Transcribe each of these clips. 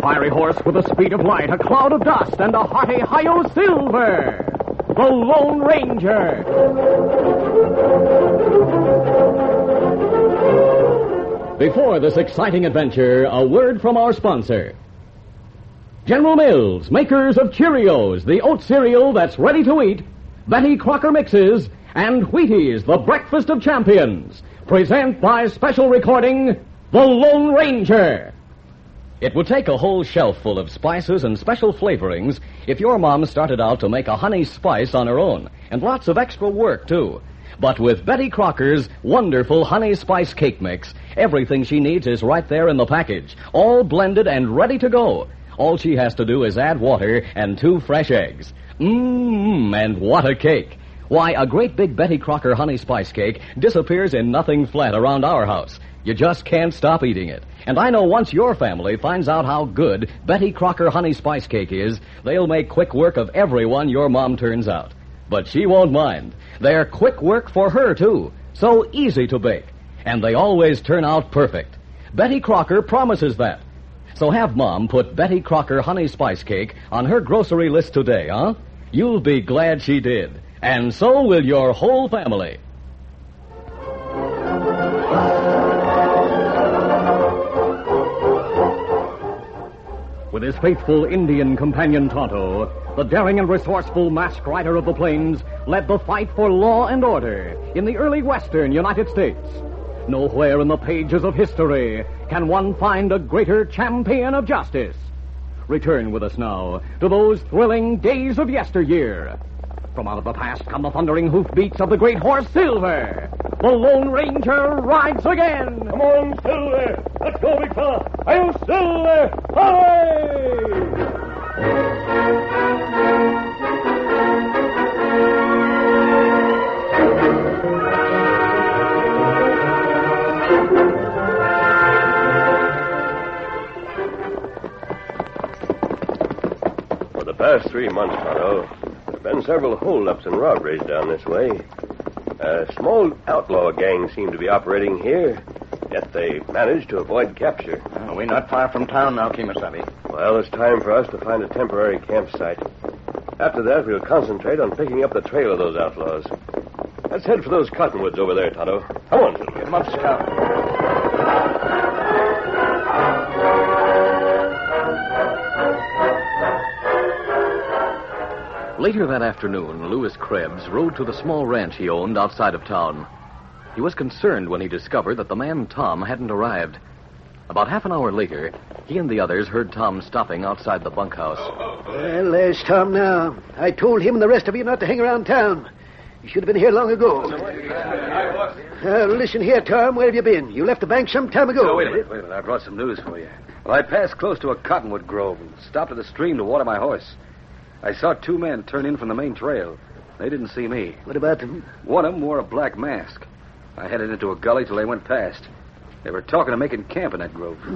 fiery horse with the speed of light, a cloud of dust, and a hearty Hi-Yo Silver, the Lone Ranger. Before this exciting adventure, a word from our sponsor. General Mills, makers of Cheerios, the oat cereal that's ready to eat, Betty Crocker Mixes, and Wheaties, the breakfast of champions, present by special recording, The Lone Ranger. It would take a whole shelf full of spices and special flavorings if your mom started out to make a honey spice on her own, and lots of extra work, too. But with Betty Crocker's wonderful honey spice cake mix, everything she needs is right there in the package, all blended and ready to go. All she has to do is add water and 2 fresh eggs. And what a cake! Why, a great big Betty Crocker honey spice cake disappears in nothing flat around our house. You just can't stop eating it. And I know once your family finds out how good Betty Crocker honey spice cake is, they'll make quick work of everyone your mom turns out. But she won't mind. They're quick work for her, too. So easy to bake. And they always turn out perfect. Betty Crocker promises that. So have Mom put Betty Crocker honey spice cake on her grocery list today, huh? You'll be glad she did. And so will your whole family. With his faithful Indian companion Tonto, the daring and resourceful masked rider of the plains led the fight for law and order in the early western United States. Nowhere in the pages of history can one find a greater champion of justice. Return with us now to those thrilling days of yesteryear. From out of the past come the thundering hoofbeats of the great horse Silver. The Lone Ranger rides again. Come on, Silver. Let's go, big fella. Hi-yo, Silver. For the past 3 months, Tonto, there have been several holdups and robberies down this way. A small outlaw gang seemed to be operating here, yet they managed to avoid capture. We're not far from town now, Kemosabe. Well, it's time for us to find a temporary campsite. After that, we'll concentrate on picking up the trail of those outlaws. Let's head for those cottonwoods over there, Tonto. Come on, Silver. Come up, Scout. Later that afternoon, Louis Krebs rode to the small ranch he owned outside of town. He was concerned when he discovered that the man Tom hadn't arrived. About half an hour later, he and the others heard Tom stopping outside the bunkhouse. Well, there's Tom now. I told him and the rest of you not to hang around town. You should have been here long ago. Listen here, Tom. Where have you been? You left the bank some time ago. Oh, wait a minute. I brought some news for you. Well, I passed close to a cottonwood grove and stopped at the stream to water my horse. I saw 2 men turn in from the main trail. They didn't see me. What about them? One of them wore a black mask. I headed into a gully till they went past. They were talking of making camp in that grove.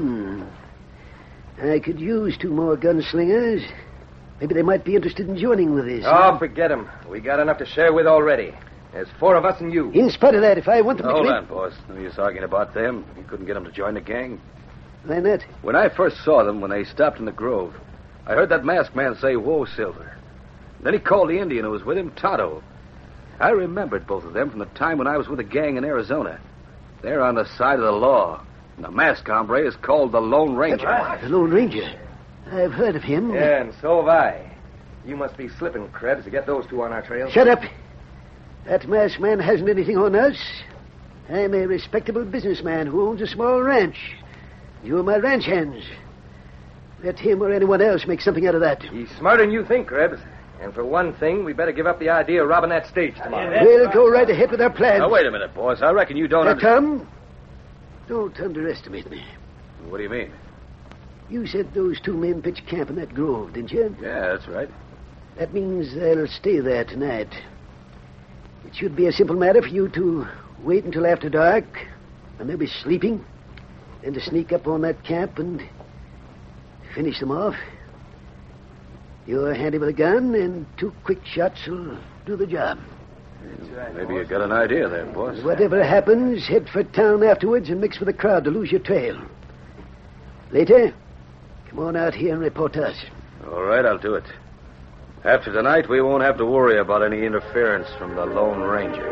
I could use 2 more gunslingers. Maybe they might be interested in joining with us. Oh, forget them. We got enough to share with already. There's 4 of us and you. In spite of that, if I want them Hold to... on, boss. No use arguing about them. You couldn't get them to join the gang. Why not? When I first saw them, when they stopped in the grove, I heard that masked man say, "Whoa, Silver." Then he called the Indian who was with him, Tonto. I remembered both of them from the time when I was with a gang in Arizona. They're on the side of the law. And the masked hombre is called the Lone Ranger. Right. The Lone Ranger. I've heard of him. Yeah, and so have I. You must be slipping, Krebs, to get those 2 on our trail. Shut up. That masked man hasn't anything on us. I'm a respectable businessman who owns a small ranch. You're my ranch hands. Let him or anyone else make something out of that. He's smarter than you think, Krebs. And for one thing, we better give up the idea of robbing that stage tomorrow. We'll go right ahead with our plans. Now, wait a minute, boss. I reckon you don't... Tom, don't underestimate me. What do you mean? You said those 2 men pitched camp in that grove, didn't you? Yeah, that's right. That means they'll stay there tonight. It should be a simple matter for you to wait until after dark, when they'll be sleeping, and to sneak up on that camp and finish them off. You're handy with a gun, and 2 quick shots will do the job. Maybe you got an idea there, boss. Whatever happens, head for town afterwards and mix with the crowd to lose your trail. Later, Come on out here and report to us. All right, I'll do it. After tonight, we won't have to worry about any interference from the Lone Ranger.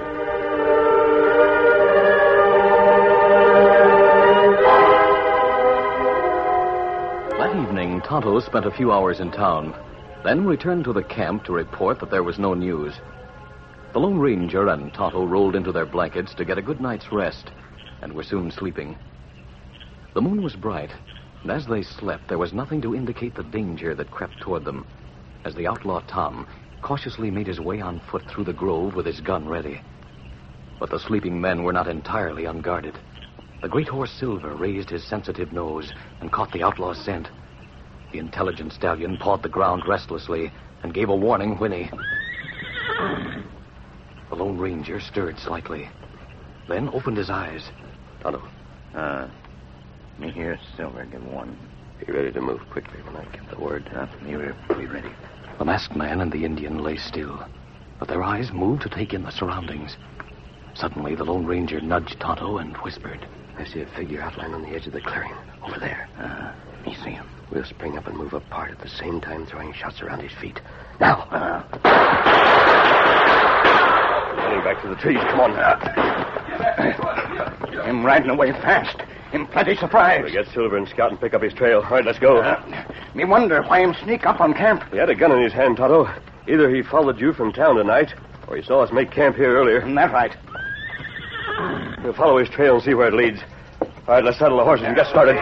That evening, Tonto spent a few hours in town, then returned to the camp to report that there was no news. The Lone Ranger and Tonto rolled into their blankets to get a good night's rest, and were soon sleeping. The moon was bright, and as they slept, there was nothing to indicate the danger that crept toward them, as the outlaw Tom cautiously made his way on foot through the grove with his gun ready. But the sleeping men were not entirely unguarded. The great horse Silver raised his sensitive nose and caught the outlaw's scent. The intelligent stallion pawed the ground restlessly and gave a warning whinny. The Lone Ranger stirred slightly, then opened his eyes. Tonto, Me here, Silver, give one. be ready to move quickly when I give the word. You're ready. The masked man and the Indian lay still, but their eyes moved to take in the surroundings. Suddenly, the Lone Ranger nudged Tonto and whispered. I see a figure outlined on the edge of the clearing. Over there. Me see him. We'll spring up and move apart at the same time, throwing shots around his feet. Now! Running back to the trees. Come on now. Him riding away fast. Him plenty surprised. We'll get Silver and Scout and pick up his trail. All right, let's go. Me wonder why him sneak up on camp. He had a gun in his hand, Tonto. Either he followed you from town tonight, or he saw us make camp here earlier. That's right. We'll follow his trail and see where it leads. All right, let's saddle the horses and get started.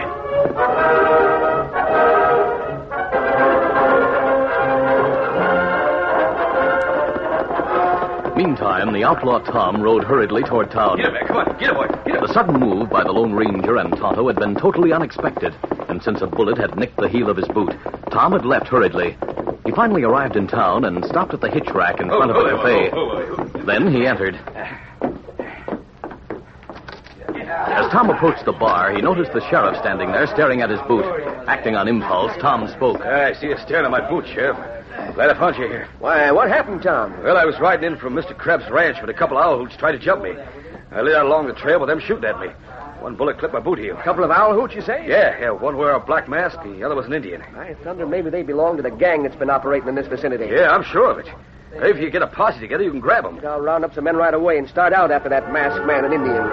Meantime, the outlaw Tom rode hurriedly toward town. Get him, man. Come on. Get him, boy. Get him. The sudden move by the Lone Ranger and Tonto had been totally unexpected, and since a bullet had nicked the heel of his boot, Tom had left hurriedly. He finally arrived in town and stopped at the hitch rack in front of the cafe. Then he entered. As Tom approached the bar, he noticed the sheriff standing there staring at his boot. Acting on impulse, Tom spoke. I see you staring at my boot, Sheriff. Glad I found you here. Why, what happened, Tom? Well, I was riding in from Mr. Krebs' ranch when a couple of owl hoots tried to jump me. I lit out along the trail with them shooting at me. One bullet clipped my boot heel. Couple of owl hoots, you say? Yeah. One wore a black mask, the other was an Indian. I thunder maybe they belong to the gang that's been operating in this vicinity. Yeah, I'm sure of it. If you get a posse together, you can grab them. I'll round up some men right away and start out after that masked man and Indian.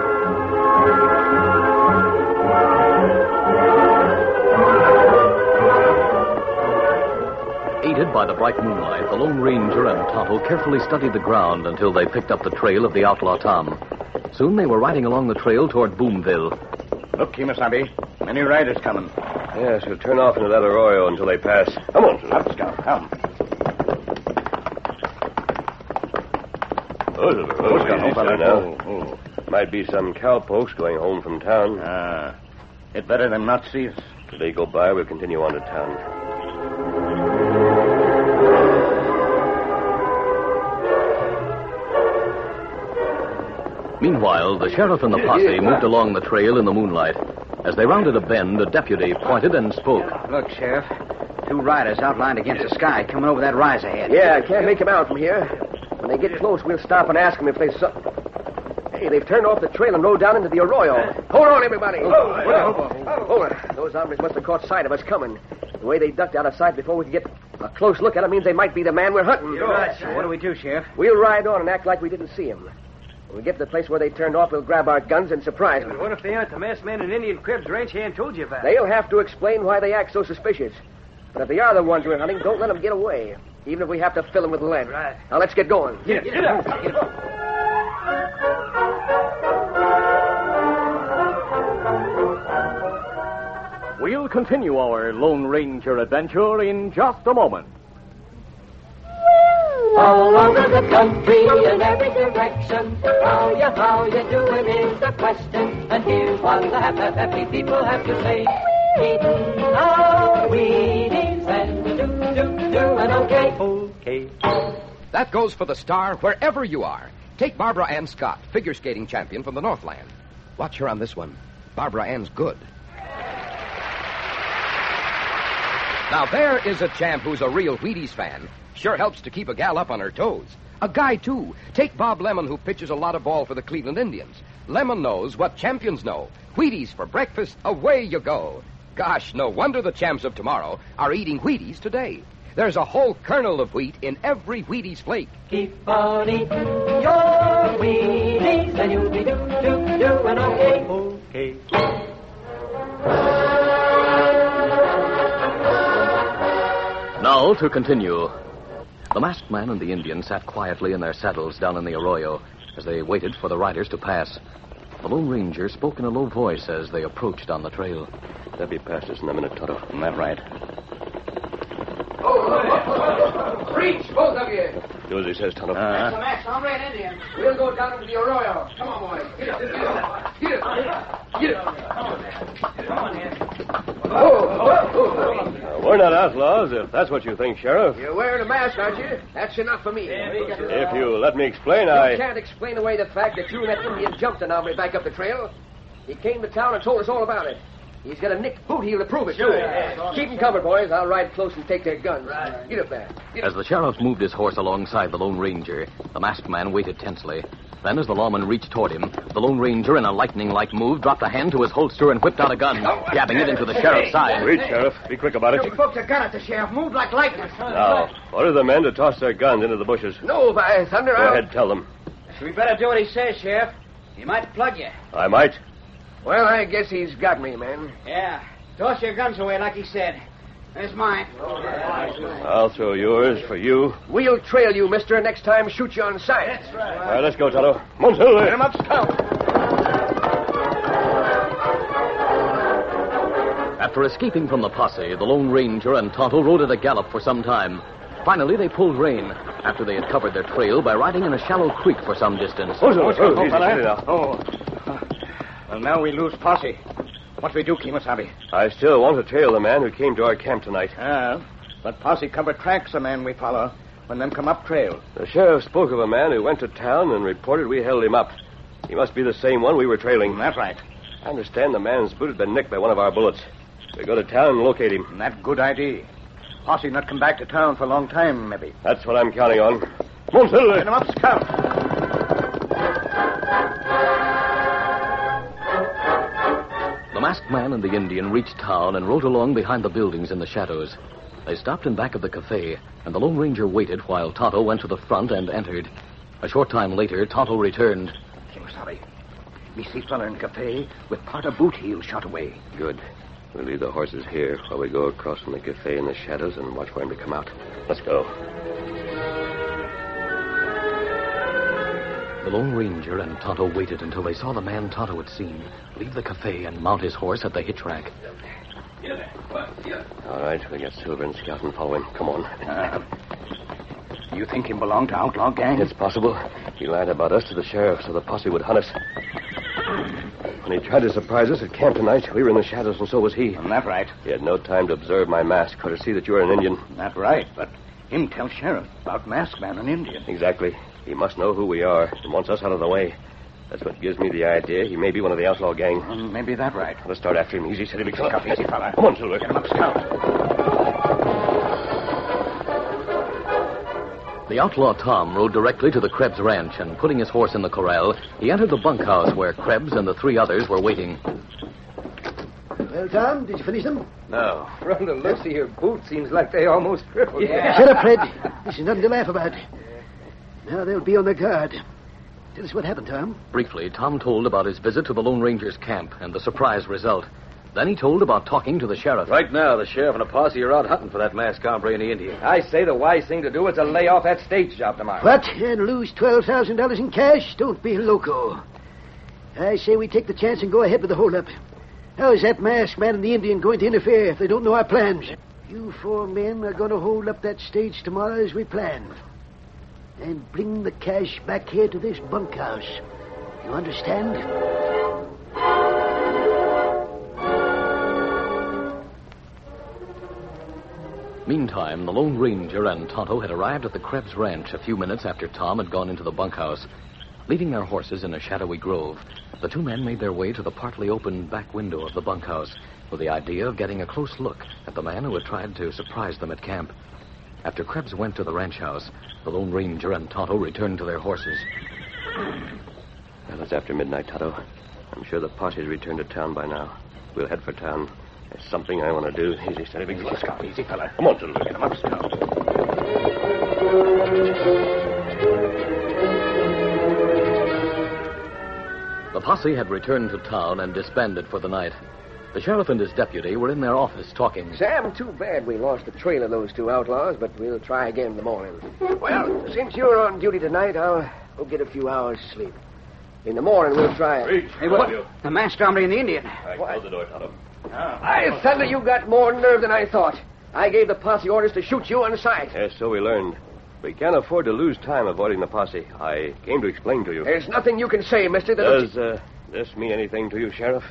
Aided by the bright moonlight, the Lone Ranger and Tonto carefully studied the ground until they picked up the trail of the outlaw Tom. Soon they were riding along the trail toward Boomville. Look, Kimasabi. Many riders coming. Yes, we'll turn off into that arroyo until they pass. Come on. Up, Scout. Come. Now. Might be some cowpokes going home from town. It better them not see us. Till they go by, we'll continue on to town. Meanwhile, the sheriff and the posse moved along the trail in the moonlight. As they rounded a bend, a deputy pointed and spoke. Look, Sheriff. 2 riders outlined against the sky coming over that rise ahead. Yeah, I can't make them out from here. When they get close, we'll stop and ask them if they saw... Hey, they've turned off the trail and rode down into the arroyo. Hold on, everybody. Hold on. Those hombres must have caught sight of us coming. The way they ducked out of sight before we could get a close look at them means they might be the man we're hunting. So what do we do, Sheriff? We'll ride on and act like we didn't see him. When we get to the place where they turned off, we'll grab our guns and surprise them. What if they aren't the masked man in Indian Krebs' ranch he ain't told you about? They'll have to explain why they act so suspicious. But if they are the ones we're hunting, don't let them get away. Even if we have to fill them with lead. Right. Now, let's get going. Get up. We'll continue our Lone Ranger adventure in just a moment. All over the country in every direction, how you doing is the question. And here's what the happy people have to say. Eating our Wheaties and doing okay. Okay. That goes for the star wherever you are. Take Barbara Ann Scott, figure skating champion from the Northland. Watch her on this one. Barbara Ann's good. Now, there is a champ who's a real Wheaties fan. Sure helps to keep a gal up on her toes. A guy, too. Take Bob Lemon, who pitches a lot of ball for the Cleveland Indians. Lemon knows what champions know. Wheaties for breakfast, away you go. Gosh, no wonder the champs of tomorrow are eating Wheaties today. There's a whole kernel of wheat in every Wheaties flake. Keep on eating your Wheaties, and you'll be doing okay. Now to continue. The masked man and the Indian sat quietly in their saddles down in the arroyo as they waited for the riders to pass. The Lone Ranger spoke in a low voice as they approached on the trail. They'll be past us in a minute, Tonto. Isn't that right? Reach, both of you. Do as he says, Tonto. That's the masked hombre and Indian. We'll go down into the arroyo. Come on, boys. Get up. Come on, here. We're not outlaws, if that's what you think, Sheriff. You're wearing a mask, aren't you? That's enough for me. If you let me explain, You can't explain away the fact that you and that Indian jumped an hombre back up the trail. He came to town and told us all about it. He's got a nicked boot heel to prove it, too. Keep them covered, boys. I'll ride close and take their guns. Get up there. As the sheriff moved his horse alongside the Lone Ranger, the masked man waited tensely. Then, as the lawman reached toward him, the Lone Ranger, in a lightning-like move, dropped a hand to his holster and whipped out a gun, jabbing it into the sheriff's side. Reach, Sheriff. Be quick about it. You folks are gun at the sheriff. Move like lightning. Now, order the men to toss their guns into the bushes. No, by thunder, Go ahead, tell them. We better do what he says, Sheriff. He might plug you. I might. Well, I guess he's got me, man. Yeah. Toss your guns away like he said. There's mine. I'll throw yours for you. We'll trail you, mister, and next time shoot you on sight. That's right. All right, let's go, Tonto. Come on, Silver. Get him up, Scout. After escaping from the posse, the Lone Ranger and Tonto rode at a gallop for some time. Finally, they pulled rein after they had covered their trail by riding in a shallow creek for some distance. Easy, steady now. Well, now we lose posse. What do we do, Kemosabe? I still want to trail the man who came to our camp tonight. But posse cover tracks the man we follow when them come up trail. The sheriff spoke of a man who went to town and reported we held him up. He must be the same one we were trailing. That's right. I understand the man's boot had been nicked by one of our bullets. We go to town and locate him. That good idea. Posse not come back to town for a long time, maybe. That's what I'm counting on. Come on, Silver. Get him up, Scout. The masked man and the Indian reached town and rode along behind the buildings in the shadows. They stopped in back of the cafe, and the Lone Ranger waited while Tonto went to the front and entered. A short time later, Tonto returned. Kemosabe, me see fella in cafe with part of boot heel shot away. Good. We'll leave the horses here while we go across from the cafe in the shadows and watch for him to come out. Let's go. The Lone Ranger and Tonto waited until they saw the man Tonto had seen leave the cafe and mount his horse at the hitch rack. All right, we'll get Silver and Scout and follow him. Come on. You think him belong to outlaw gang? It's possible. He lied about us to the sheriff so the posse would hunt us. When he tried to surprise us at camp tonight, we were in the shadows and so was he. That's right. He had no time to observe my mask or to see that you were an Indian. That's right, but him tell sheriff about masked man and Indian. Exactly. He must know who we are and wants us out of the way. That's what gives me the idea he may be one of the outlaw gang. Maybe that right. Let's start after him. Easy, steady, big fella. Easy, fella. Come on, Silver. Get him up, Scout. The outlaw Tom rode directly to the Krebs ranch, and putting his horse in the corral, he entered the bunkhouse where Krebs and the three others were waiting. Well, Tom, did you finish them? No. From the looks of your boot, seems like they almost crippled you. Shut up, Fred. This is nothing to laugh about. Now they'll be on their guard. Tell us what happened, Tom. Briefly, Tom told about his visit to the Lone Ranger's camp and the surprise result. Then he told about talking to the sheriff. Right now, the sheriff and a posse are out hunting for that masked hombre and the Indian. I say the wise thing to do is to lay off that stage job tomorrow. What? And lose $12,000 in cash? Don't be loco. I say we take the chance and go ahead with the holdup. How is that masked man and the Indian going to interfere if they don't know our plans? You four men are going to hold up that stage tomorrow as we planned. And bring the cash back here to this bunkhouse. You understand? Meantime, the Lone Ranger and Tonto had arrived at the Krebs ranch a few minutes after Tom had gone into the bunkhouse. Leaving their horses in a shadowy grove, the two men made their way to the partly open back window of the bunkhouse with the idea of getting a close look at the man who had tried to surprise them at camp. After Krebs went to the ranch house, the Lone Ranger and Tonto returned to their horses. Well, it's after midnight, Tonto. I'm sure the posse's returned to town by now. We'll head for town There's something I want to do. Easy, steady, big fella. Scout, easy, fella. Come on, Tonto. Get him up, Scout. The posse had returned to town and disbanded for the night. The sheriff and his deputy were in their office talking. Sam, too bad we lost the trail of those two outlaws, but we'll try again in the morning. Well, since you're on duty tonight, I'll go get a few hours' sleep. In the morning, we'll try. Reach. Hey, what? The masked hombre and the Indian. Close the door, Tonto. I thunder, you got more nerve than I thought. I gave the posse orders to shoot you on sight. Yes, so we learned. We can't afford to lose time avoiding the posse. I came to explain to you. There's nothing you can say, mister. Does this mean anything to you, Sheriff?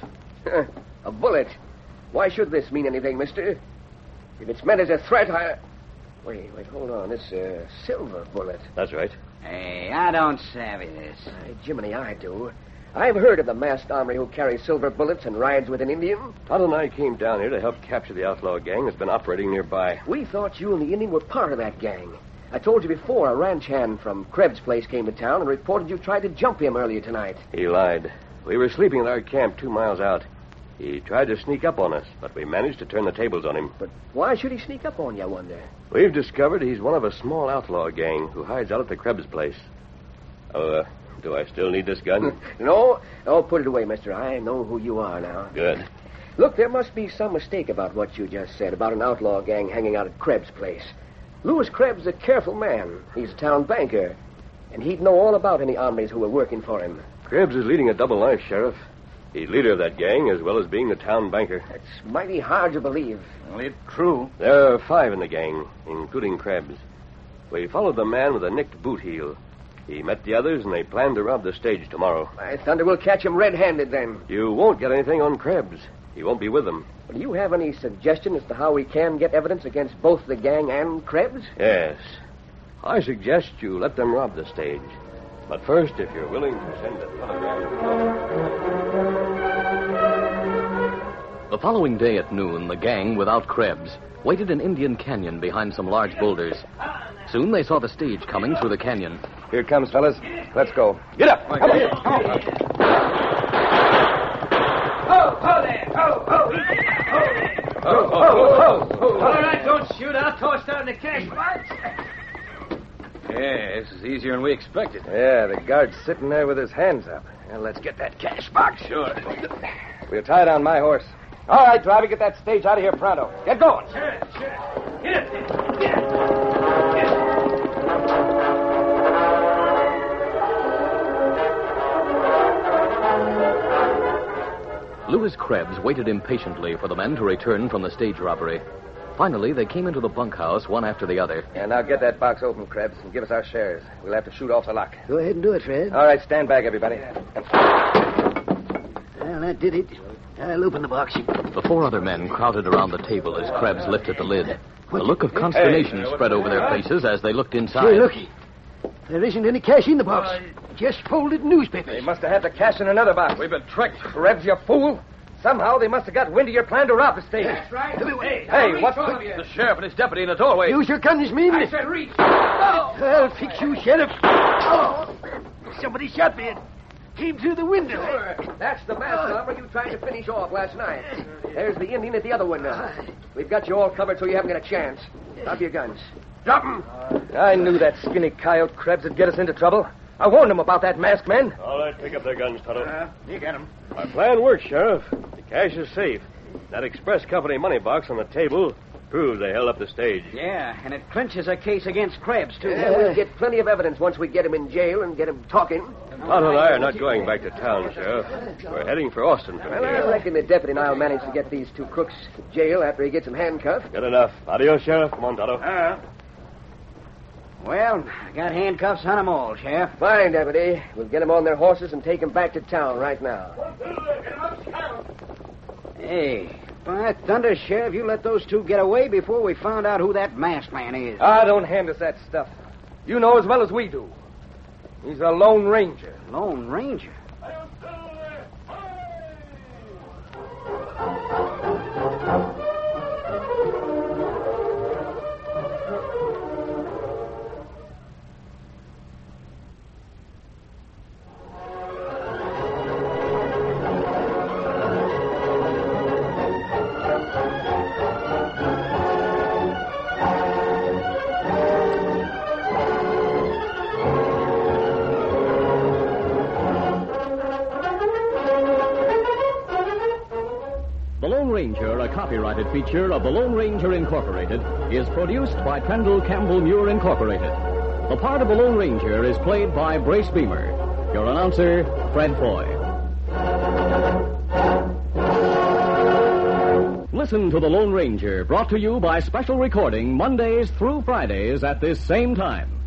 A bullet. Why should this mean anything, mister? If it's meant as a threat, Wait, hold on. This silver bullet. That's right. Hey, I don't savvy this. Jiminy, I do. I've heard of the masked hombre who carries silver bullets and rides with an Indian. Tonto and I came down here to help capture the outlaw gang that's been operating nearby. We thought you and the Indian were part of that gang. I told you before a ranch hand from Krebs' place came to town and reported you tried to jump him earlier tonight. He lied. We were sleeping at our camp 2 miles out. He tried to sneak up on us, but we managed to turn the tables on him. But why should he sneak up on you, I wonder? We've discovered he's one of a small outlaw gang who hides out at the Krebs place. Oh, do I still need this gun? No. Oh, put it away, mister. I know who you are now. Good. Look, there must be some mistake about what you just said about an outlaw gang hanging out at Krebs' place. Louis Krebs is a careful man. He's a town banker. And he'd know all about any hombres who were working for him. Krebs is leading a double life, Sheriff. He's leader of that gang as well as being the town banker. That's mighty hard to believe. Well, it's true. There are 5 in the gang, including Krebs. We followed the man with a nicked boot heel. He met the others, and they planned to rob the stage tomorrow. I thunder we'll catch him red-handed then. You won't get anything on Krebs. He won't be with them. Do you have any suggestion as to how we can get evidence against both the gang and Krebs? Yes. I suggest you let them rob the stage. But first, if you're willing to send a telegram... The following day at noon, the gang, without Krebs, waited in Indian Canyon behind some large boulders. Soon they saw the stage coming through the canyon. Here it comes, fellas. Let's go. Get up. Come on. Ho there! Ho! All right, don't shoot. I'll toss down the cash box. Yeah, this is easier than we expected. Yeah, the guard's sitting there with his hands up. Now, let's get that cash box. Sure. We'll tie down my horse. All right, driver, get that stage out of here pronto. Get going. Sure. Get up there. Get up. Louis Krebs waited impatiently for the men to return from the stage robbery. Finally, they came into the bunkhouse one after the other. Yeah, now get that box open, Krebs, and give us our shares. We'll have to shoot off the lock. Go ahead and do it, Fred. All right, stand back, everybody. Well, that did it. I'll open the box. The 4 other men crowded around the table as Krebs lifted the lid. A look of consternation spread over their faces as they looked inside. Hey, looky. There isn't any cash in the box. Just folded newspapers. They must have had the cash in another box. We've been tricked. Krebs, you fool. Somehow they must have got wind of your plan to rob the stage. That's right. Hey, what's the sheriff and his deputy in the doorway? Use your guns, men. I said reach. I'll fix you, Sheriff. Oh, somebody shot me. Came through the window. Sure. That's the masked hombre you tried to finish off last night. There's the Indian at the other window. We've got you all covered so you haven't got a chance. Drop your guns. Drop them. I knew that skinny coyote Krebs would get us into trouble. I warned him about that masked man. All right, pick up their guns, Tonto. You get him. Our plan works, Sheriff. The cash is safe. That express company money box on the table proves they held up the stage. Yeah, and it clinches a case against Krebs, too. Yeah, we'll get plenty of evidence once we get him in jail and get him talking. Tonto and I are not going back to town, Sheriff. We're heading for Austin from Well, I here. reckon the deputy and I'll manage to get these 2 crooks to jail after he gets them handcuffed. Good enough. Adios, Sheriff. Come on, Tonto. Well, I got handcuffs on them all, Sheriff. Fine, deputy. We'll get them on their horses and take them back to town right now. Hey, by thunder, Sheriff, you let those 2 get away before we found out who that masked man is. Don't hand us that stuff. You know as well as we do. He's a Lone Ranger. Lone Ranger? Ranger, a copyrighted feature of the Lone Ranger Incorporated, is produced by Trendle Campbell Muir Incorporated. The part of the Lone Ranger is played by Brace Beamer. Your announcer, Fred Foy. Listen to the Lone Ranger, brought to you by special recording Mondays through Fridays at this same time.